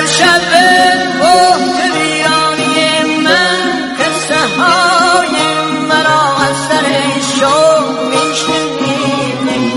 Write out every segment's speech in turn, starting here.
در شب بخت ویرانی من قصه های مرا از سر شوق میشنیدی.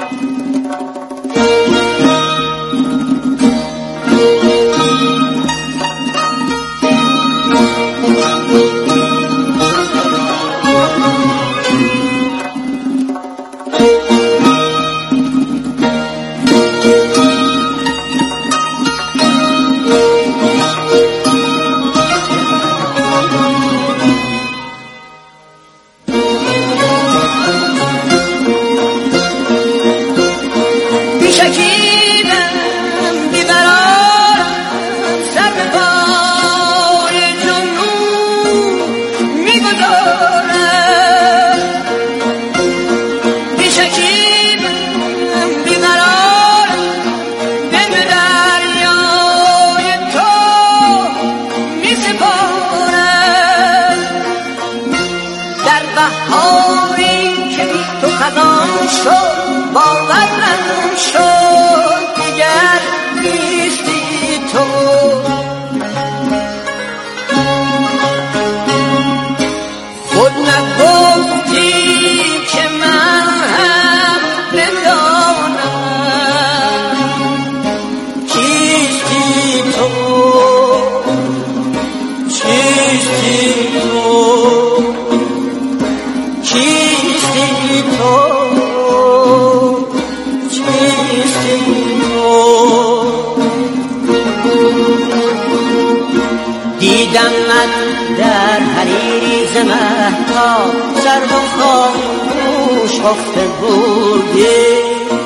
دیدم من در حریری ز مهتاب سر و خاموش خفته بودی.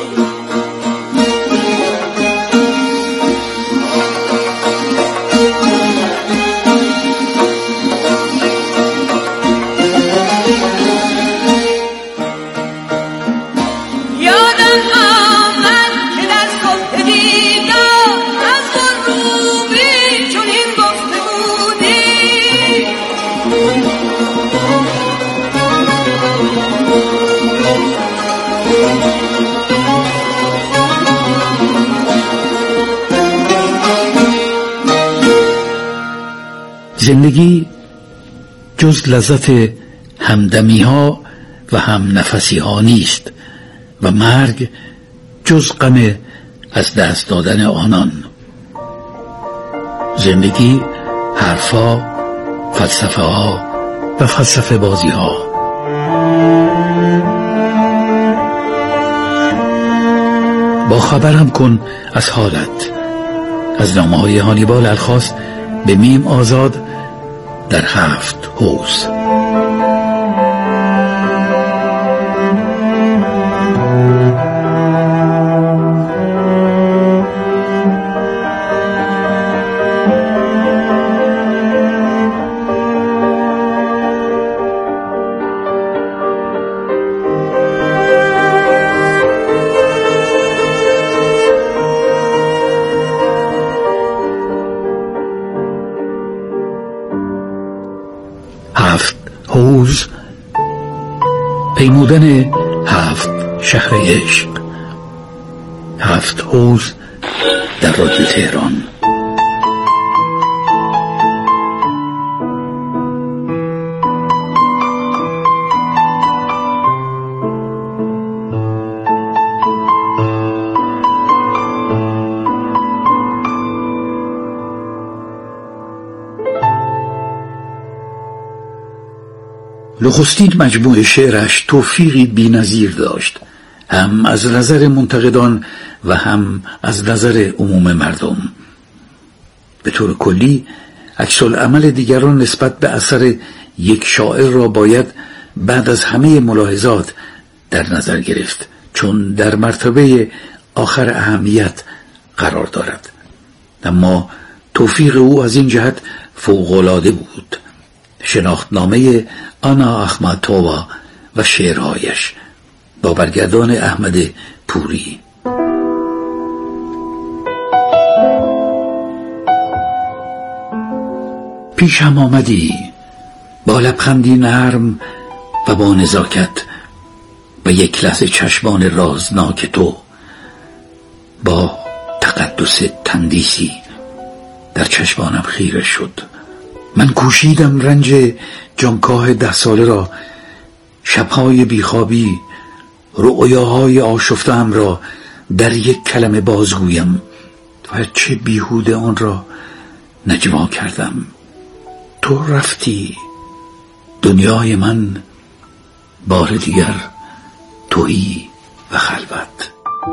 زندگی جز لذت همدمی ها و هم نفسی ها نیست و مرگ جز غم از دست دادن آنان. زندگی حرفا، فلسفه ها و فلسفه بازی ها. با خبرم کن از حالت. از نامه‌های هانیبال الخاص به میم آزاد در 7 حوض. حوض، پیمودن 7 شهر عشق. 7 حوض در رادیو تهران. نخستین مجموعه شعرش توفیقی بی‌نظیر داشت، هم از نظر منتقدان و هم از نظر عموم مردم. به طور کلی عکس‌العمل دیگران نسبت به اثر یک شاعر را باید بعد از همه ملاحظات در نظر گرفت، چون در مرتبه آخر اهمیت قرار دارد. اما توفیق او از این جهت فوق‌العاده بود. شناختنامه آنا اخماتووا و شعرهایش با برگردان احمد پوری. پیشم آمدی با لبخندی نرم و با نزاکت و یک لحظه چشمان رازناک تو، با تقدس تندیسی در چشمانم خیره شد. من کوشیدم رنج جانکاه 10 ساله را، شبهای بیخوابی، رؤیاهای آشفته‌ام را در یک کلمه بازگویم و چه بیهوده آن را نجوا کردم. تو رفتی، دنیای من بار دیگر تهی و خلوت.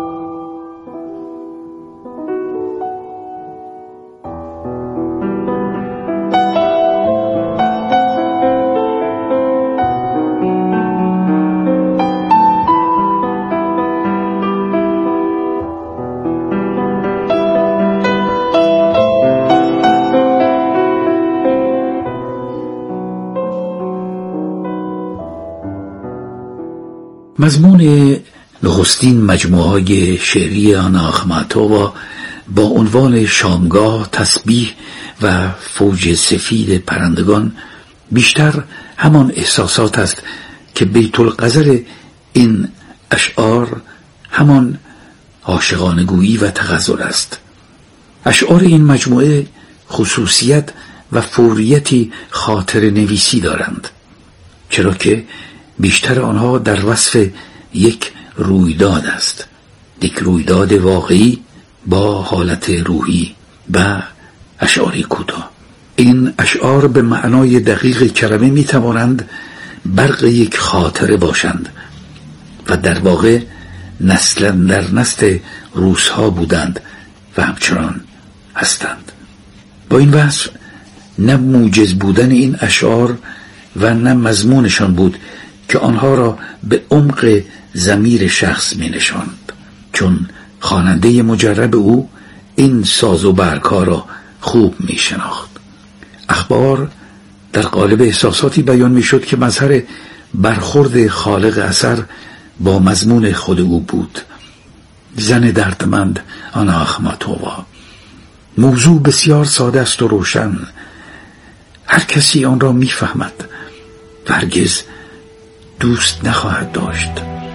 مضمون نخستین مجموعه شعری آنا اخماتووا با عنوان شامگاه، تسبیح و فوج سفید پرندگان بیشتر همان احساسات است که بیت الغزل این اشعار همان عاشقانه‌گویی و تغزل است. اشعار این مجموعه خصوصیت و فوریتی خاطر نویسی دارند، چرا که بیشتر آنها در وصف یک رویداد است، یک رویداد واقعی با حالت روحی و اشعاری کوتاه. این اشعار به معنای دقیق کلمه می توانند برق یک خاطره باشند و در واقع نسلا در نسل روس‌ها بودند و همچنان هستند. با این وصف نه موجز بودن این اشعار و نه مضمونشان بود که آنها را به عمق ضمیر شخص می نشاند، چون خواننده مجرب او این ساز و برگ‌ها را خوب می شناخت. اخبار در قالب احساساتی بیان می شد که مظهر برخورد خالق اثر با مضمون خود او بود. زن دردمند آنا اخماتووا. موضوع بسیار ساده است و روشن، هر کسی آن را می فهمد و هرگز دوست نخواهد داشت.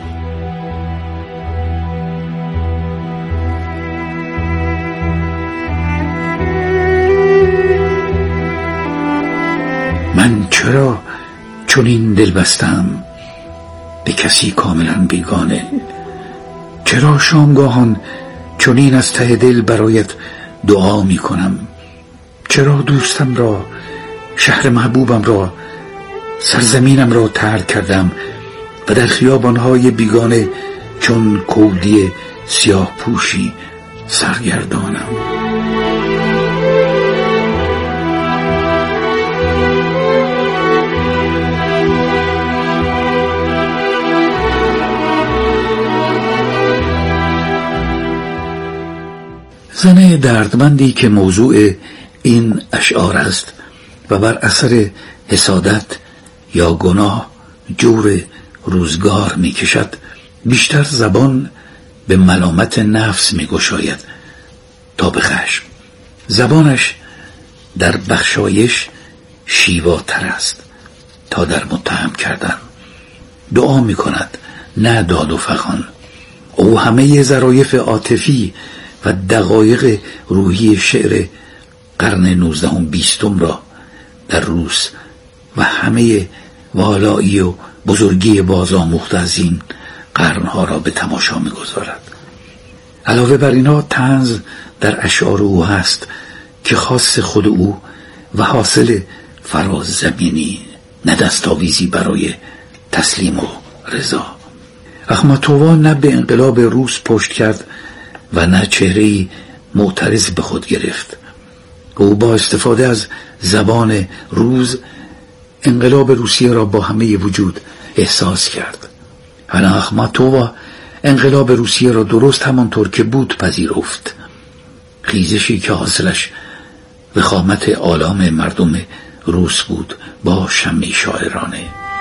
من چرا چنین دل بستم به کسی کاملا بیگانه؟ چرا شامگاهان چنین از ته دل برایت دعا می کنم؟ چرا دوستم را، شهر محبوبم را، سرزمینم را ترک کردم و در خیابانهای بیگانه چون کودی سیاه پوشی سرگردانم؟ زن دردمندی که موضوع این اشعار است و بر اثر حسادت یا گناه جور روزگار می کشد، بیشتر زبان به ملامت نفس می گشاید تا به خشم. زبانش در بخشایش شیواتر است تا در متهم کردن. دعا می کند نه داد و فغان. او همه ظرایف عاطفی و دقایق روحی شعر قرن 19 و 20 را در روس و همه والایی و بزرگی بازآموخته از این قرنها را به تماشا می‌گذارد. علاوه بر اینها طنز در اشعار او هست که خاص خود او و حاصل فراز زمینی، نه دستاویزی برای تسلیم و رضا. اخماتووا نه به انقلاب روس پشت کرد و نه چهره‌ای معترض به خود گرفت. او با استفاده از زبان روز انقلاب روسیه را با همه وجود احساس کرد. آنا اخماتووا انقلاب روسیه را درست همانطور که بود پذیرفت، خیزشی که حاصلش وخامت آلام مردم روس بود با شمعی شاعرانه.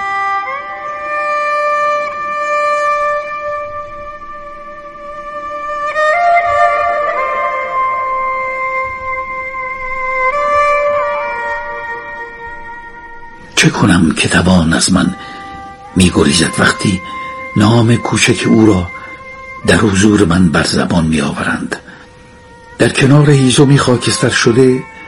چه کنم که توان از من می‌گریزد وقتی نام کوچک او را در حضور من بر زبان می‌آورند. در کنار هیزمی خاکستر شده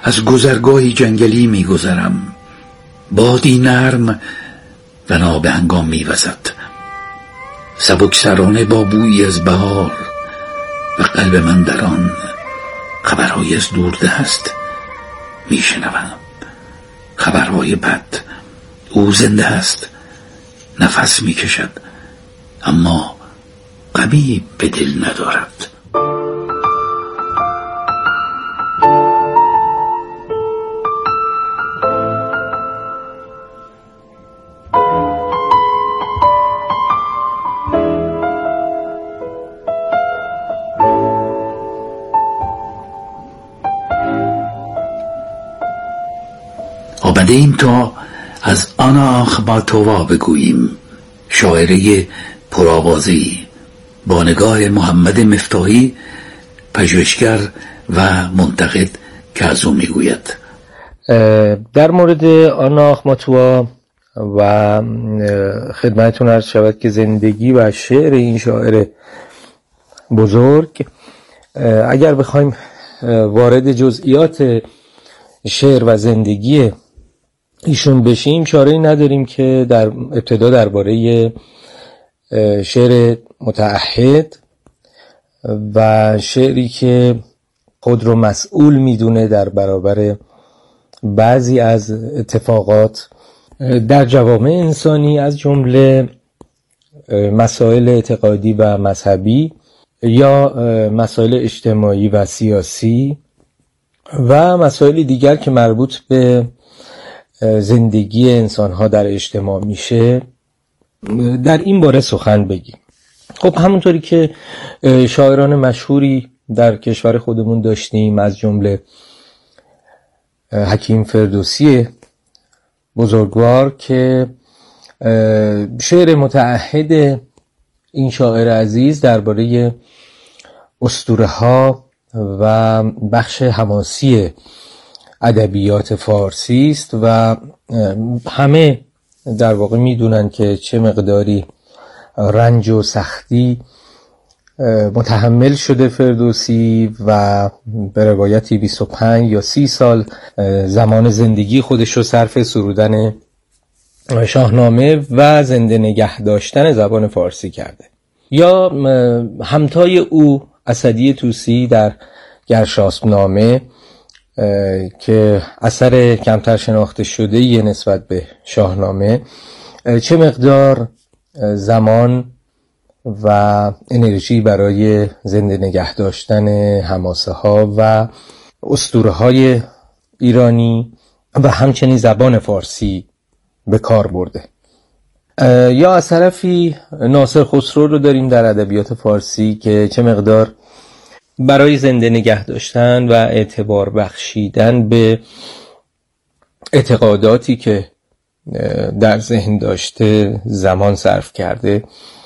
از گذرگاهی جنگلی میگذرم. بادی نرم و نابهنگام میوزد. سبکسرانه با بویی از بهار و قلب من در آن خبرهای از دوردست میشنوم. خبرهای بد. او زنده است، نفس میکشد، اما غمی به دل ندارد. آمده ایم تا از آنا آخماتووا بگوییم، شاعره پرآوازه‌ای با نگاه محمد مفتاحی، پژوهشگر و منتقد، که از او میگوید. در مورد آنا آخماتووا و خدمتتون عرض شود که زندگی و شعر این شاعر بزرگ، اگر بخوایم وارد جزئیات شعر و زندگی ایشون بشیم، چاره‌ای نداریم که در ابتدا درباره شعر متعهد و شعری که خود رو مسئول میدونه در برابر بعضی از اتفاقات در جوامع انسانی، از جمله مسائل اعتقادی و مذهبی یا مسائل اجتماعی و سیاسی و مسائل دیگر که مربوط به زندگی انسان‌ها در اجتماع میشه، در این باره سخن بگیم. خب همونطوری که شاعران مشهوری در کشور خودمون داشتیم، از جمله حکیم فردوسی بزرگوار که شعر متعهد این شاعر عزیز درباره اسطوره‌ها و بخش حماسی ادبیات فارسی است و همه در واقع میدونن که چه مقداری رنج و سختی متحمل شده فردوسی و به روایتی 25 یا 30 سال زمان زندگی خودش رو صرف سرودن شاهنامه و زنده نگه داشتن زبان فارسی کرده. یا همتای او اسدی طوسی در گرشاسب‌نامه که اثر کمتر شناخته شده یه نسبت به شاهنامه، چه مقدار زمان و انرژی برای زنده نگه داشتن حماسه ها و اسطوره های ایرانی و همچنین زبان فارسی به کار برده. یا از طرفی ناصر خسرو رو داریم در ادبیات فارسی که چه مقدار برای زنده نگه داشتن و اعتبار بخشیدن به اعتقاداتی که در ذهن داشته زمان صرف کرده.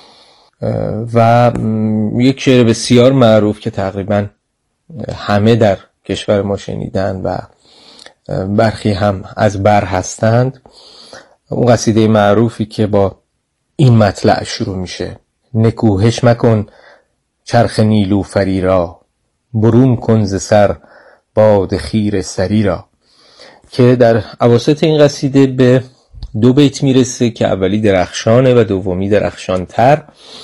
و یک شعر بسیار معروف که تقریبا همه در کشور ما شنیدن و برخی هم از بر هستند، اون قصیده معروفی که با این مطلع شروع میشه: نکوهش مکن چرخ نیلوفری را، برون کن ز سر باد خیر سری را، که در اواسط این قصیده به 2 بیت میرسه که اولی درخشانه و دومی درخشانتر.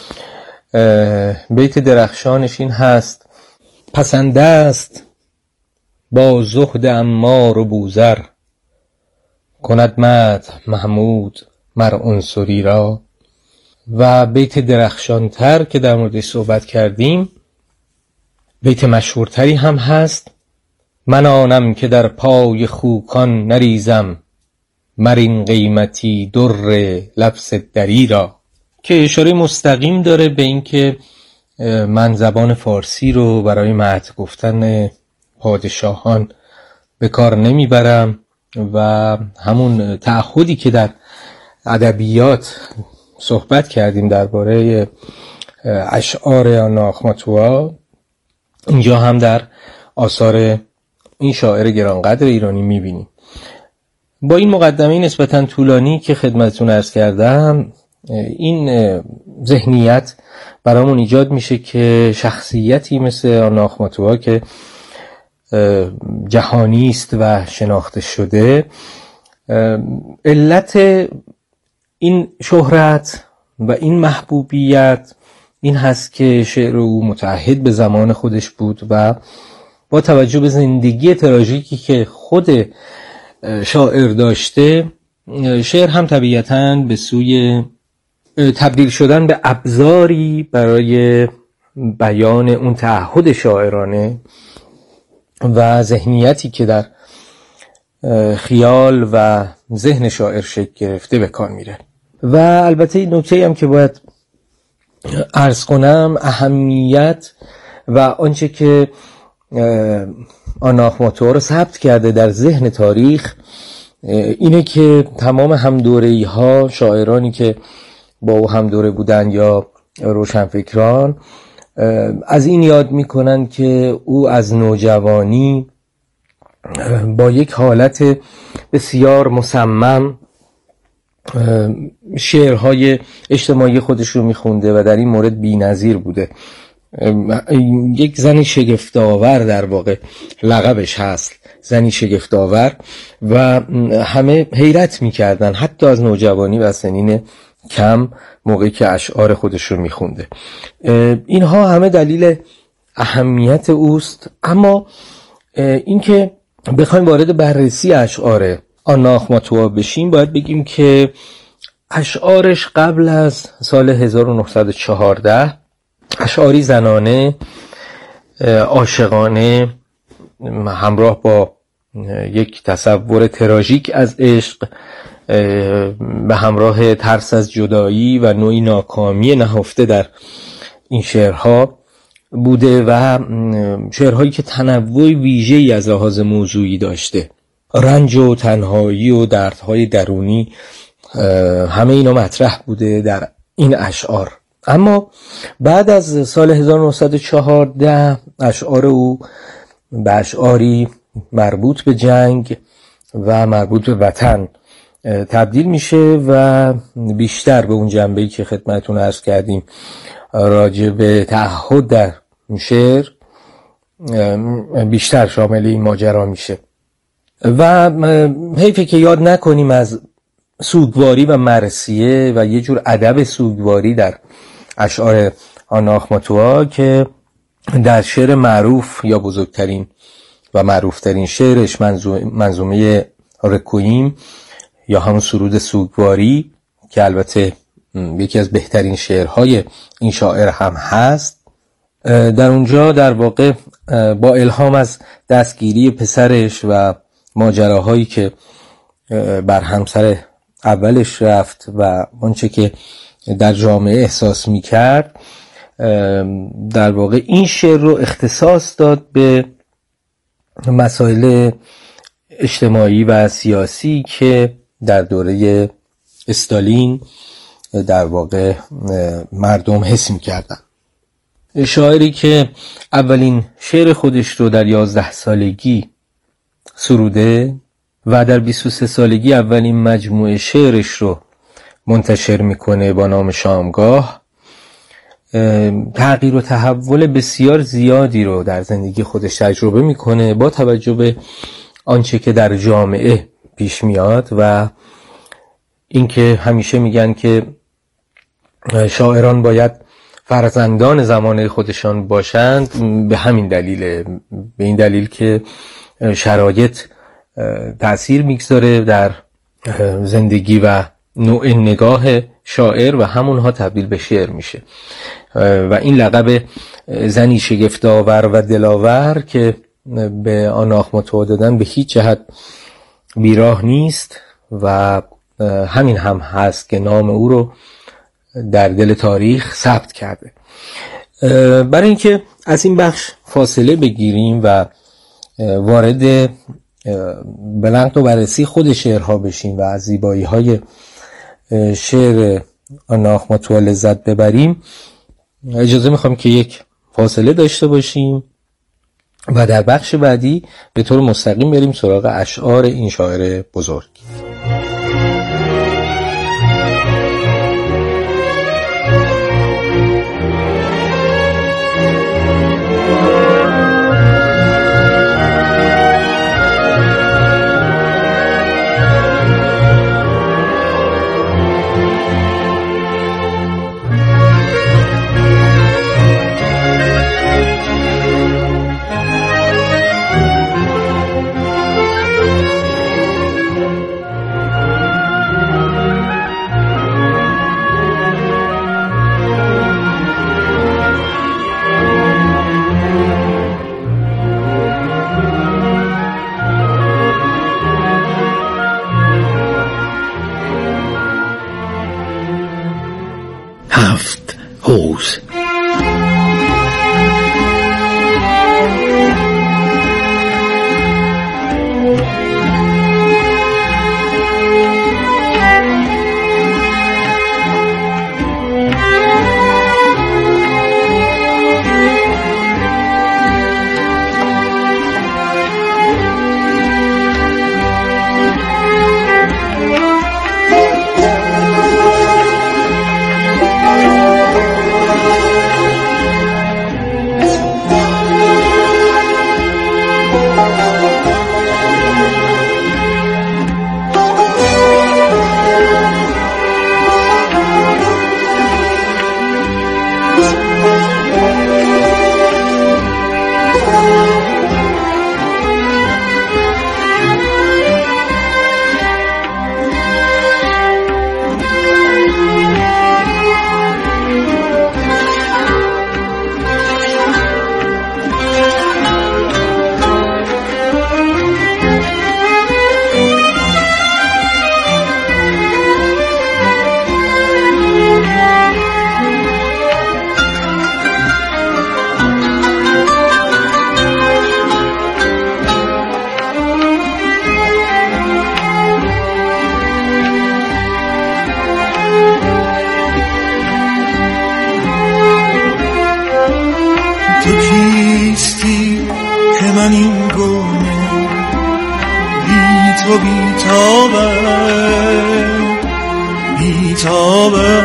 بیت درخشانش این هست: پسند است با زهد عمار و بوذر، کند مدح محمود مر عنصری را. و بیت درخشانتر که در موردش صحبت کردیم، بیت مشهورتری هم هست: من آنم که در پای خوکان نریزم، مر این قیمتی در لبس دری را، که اشاره مستقیم داره به این که من زبان فارسی رو برای مدح گفتن پادشاهان به کار نمیبرم و همون تعهدی که در ادبیات صحبت کردیم درباره اشعار آنا آخماتووا، اینجا هم در آثار این شاعر گرانقدر ایرانی میبینیم. با این مقدمه نسبتاً طولانی که خدمتتون عرض کردم، این ذهنیت برامون ایجاد میشه که شخصیتی مثل آنا آخماتووا که جهانی است و شناخته شده. علت این شهرت و این محبوبیت این هست که شعر او متعهد به زمان خودش بود و با توجه به زندگی تراژیکی که خود شاعر داشته، شعر هم طبیعتاً به سوی تبدیل شدن به ابزاری برای بیان اون تعهد شاعرانه و ذهنیتی که در خیال و ذهن شاعر شکل گرفته به کار میره. و البته این نکته هم که باید عرض کنم، اهمیت و آنچه که آنا آخماتوها رو ثبت کرده در ذهن تاریخ اینه که تمام همدوره‌ای ها، شاعرانی که با او همدوره بودن یا روشنفکران، از این یاد میکنن که او از نوجوانی با یک حالت بسیار مصمم شعرهای اجتماعی خودش رو میخونده و در این مورد بی‌نظیر بوده. یک زنی شگفت‌آور در واقع لقبش هست، زنی شگفت‌آور، و همه حیرت میکردن حتی از نوجوانی و سنین کم موقعی که اشعار خودش رو میخونده. اینها همه دلیل اهمیت اوست. اما اینکه بخوایم وارد بررسی اشعار آنا آخماتوها بشیم، باید بگیم که اشعارش قبل از سال 1914 اشعاری زنانه، عاشقانه، همراه با یک تصور تراژیک از عشق، به همراه ترس از جدایی و نوعی ناکامی نهفته در این شعرها بوده و شعرهایی که تنوع ویژه‌ای از لحاظ موضوعی داشته. رنج و تنهایی و دردهای درونی، همه اینا مطرح بوده در این اشعار. اما بعد از سال 1914 اشعار او به اشعاری مربوط به جنگ و مربوط به وطن تبدیل میشه و بیشتر به اون جنبه‌ای که خدمتتون عرض کردیم راجع به تعهد در شعر بیشتر شامل این ماجرا میشه. و حیفه که یاد نکنیم از سوگواری و مرثیه و یه جور ادب سوگواری در اشعار آنا آخماتوها که در شعر معروف یا بزرگترین و معروفترین شعرش منظومه رکویم یا همون سرود سوگواری که البته یکی از بهترین شعرهای این شاعر هم هست، در اونجا در واقع با الهام از دستگیری پسرش و ماجراهایی که بر همسر اولش رفت و آنچه که در جامعه احساس می‌کرد، در واقع این شعر رو اختصاص داد به مسائل اجتماعی و سیاسی که در دوره استالین در واقع مردم حس می‌کردن. شاعری که اولین شعر خودش رو در 11 سالگی سروده و در 23 سالگی اولین مجموعه شعرش رو منتشر میکنه با نام شامگاه، تغییر و تحول بسیار زیادی رو در زندگی خودش تجربه میکنه با توجه به آنچه که در جامعه پیش میاد و اینکه همیشه میگن که شاعران باید فرزندان زمانه خودشان باشند. به همین دلیل، به این دلیل که شرایط تأثیر میگذاره در زندگی و نوع نگاه شاعر و همونها تبدیل به شعر میشه. و این لقب زنی شگفت‌آور و دلاور که به آنا آخماتوها دادن به هیچ جهت بیراه نیست و همین هم هست که نام او رو در دل تاریخ ثبت کرده. برای اینکه از این بخش فاصله بگیریم و وارد به نقد و بررسی خود شعرها بشیم و از زیبایی‌های شعر آنا آخماتوها لذت ببریم، اجازه میخوام که یک فاصله داشته باشیم و در بخش بعدی به طور مستقیم بریم سراغ اشعار این شاعر بزرگ. من این گونه بی تو بیتابه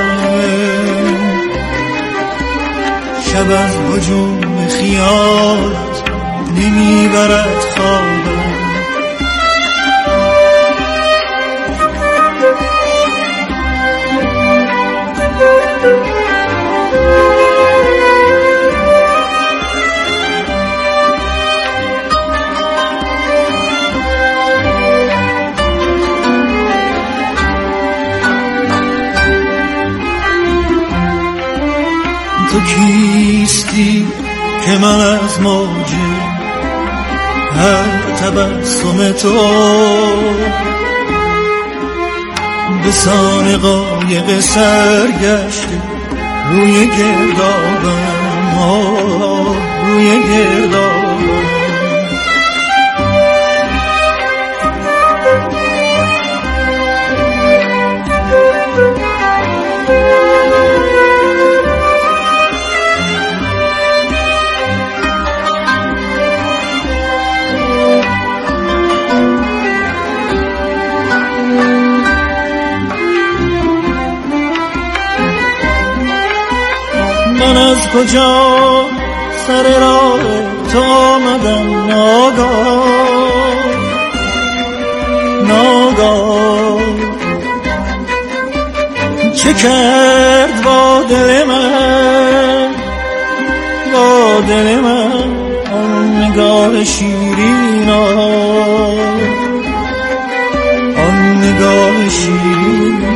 شب از هجوم خیالت نمیبرد خوابم تو کیستی که من از موج هر تبسم تو به سان قایق سرگشته روی گردابم روی گردابم من از کجا سر راه تو آمدم ناگاه چه کرد با دل من آن نگاه شیرین آن نگاه شیرین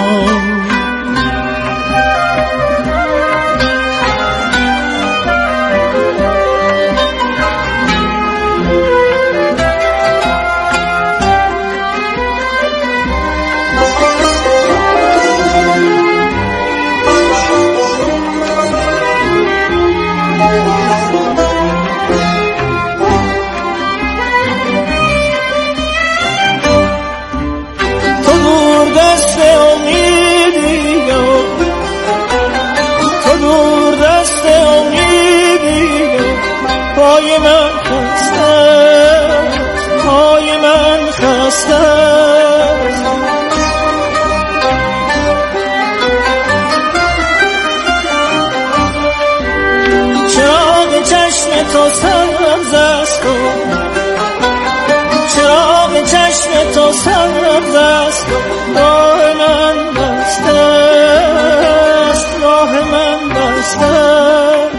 پای من خسته چراغ چشم تو سبز است چراغ چشم تو سبز است راه من بسته است راه من بسته است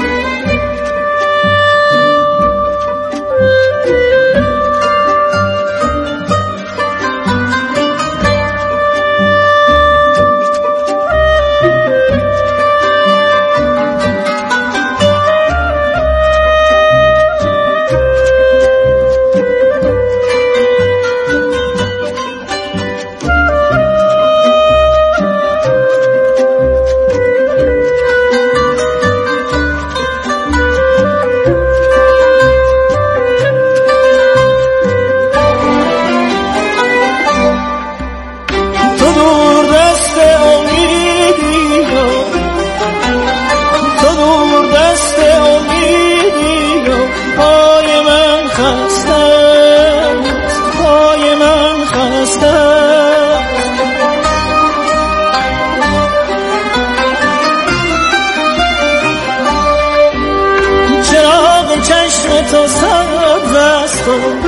تو سبز است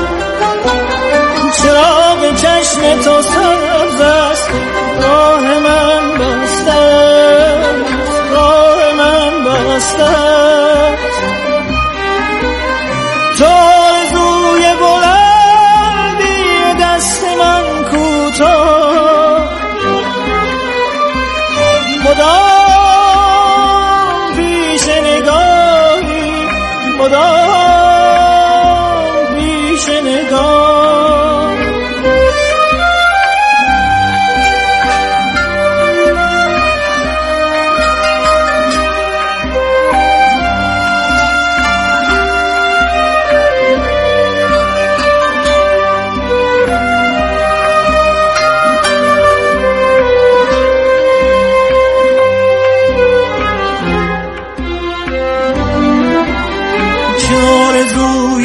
چراغ چشم تو سبز است راه من بسته راه من بسته تو آرزوی بلندی دست من کوتاه مدام پیش نگاهی مدام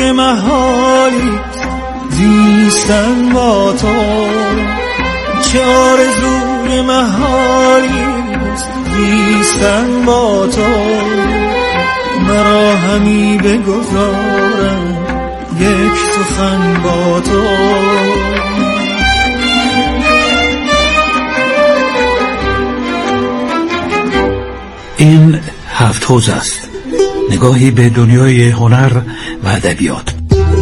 آرزوی محالی زیستن با تو، چه آرزوی محالی زیستن با تو، مرا همی بگذارم یک سخن با تو. این هفت حوض است، نگاهی به دنیای هنر و ادبیات.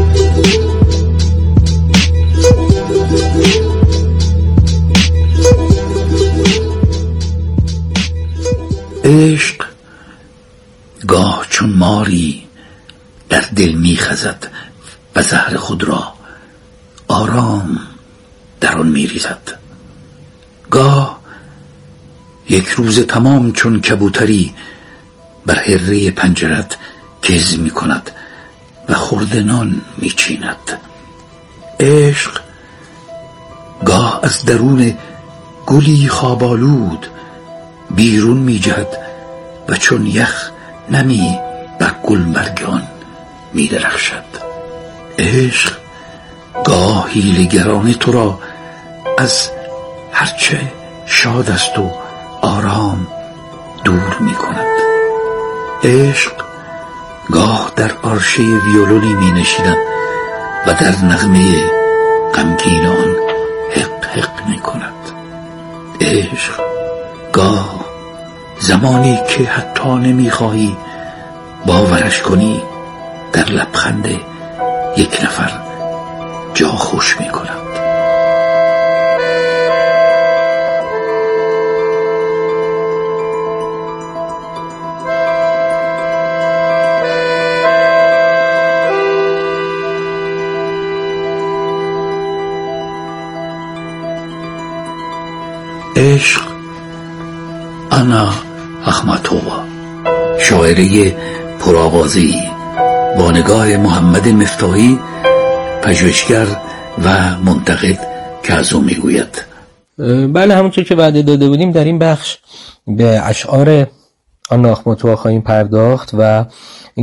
عشق گاه چون ماری در دل می‌خزد و زهر خود را آرام در آن می‌ریزد. گاه یک روز تمام چون کبوتری بر حره پنجرت گز می‌کند و خرده نان می‌چیند. عشق گاه از درون گلی خوابالود بیرون می‌جهد و چون یخ نمی بر گلبرگ آن می‌درخشد. عشق گاه حیله‌گرانه تو را از هرچه شاد است و آرام دور می‌کند. عشق گاه در عرشه ویولونی می‌نشیند و در نغمه غمگین آن حق حق می‌کند. عشق گاه زمانی که حتی نمی‌خواهی باورش کنی در لبخند یک نفر جا خوش می‌کند. عشق انا احمدتوبا، شاعری پرآوازه‌ای با نگاه محمد مفتاحی، پژوهشگر و منتقد که از او میگوید. بله، همونطور که وعده داده بودیم در این بخش به اشعار آنا احمدتوبا خواهیم پرداخت و